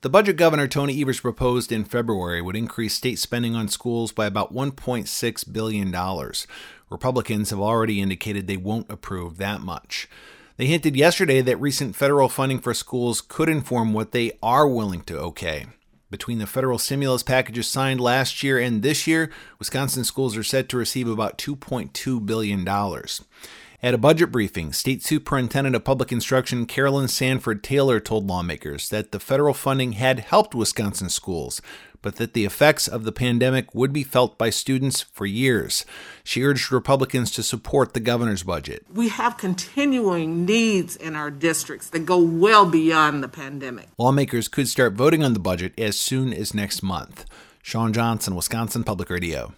The budget Governor Tony Evers proposed in February would increase state spending on schools by about $1.6 billion. Republicans have already indicated they won't approve that much. They hinted yesterday that recent federal funding for schools could inform what they are willing to okay. Between the federal stimulus packages signed last year and this year, Wisconsin schools are set to receive about $2.2 billion. At a budget briefing, State Superintendent of Public Instruction Carolyn Sanford Taylor told lawmakers that the federal funding had helped Wisconsin schools, but that the effects of the pandemic would be felt by students for years. She urged Republicans to support the governor's budget. We have continuing needs in our districts that go well beyond the pandemic. Lawmakers could start voting on the budget as soon as next month. Sean Johnson, Wisconsin Public Radio.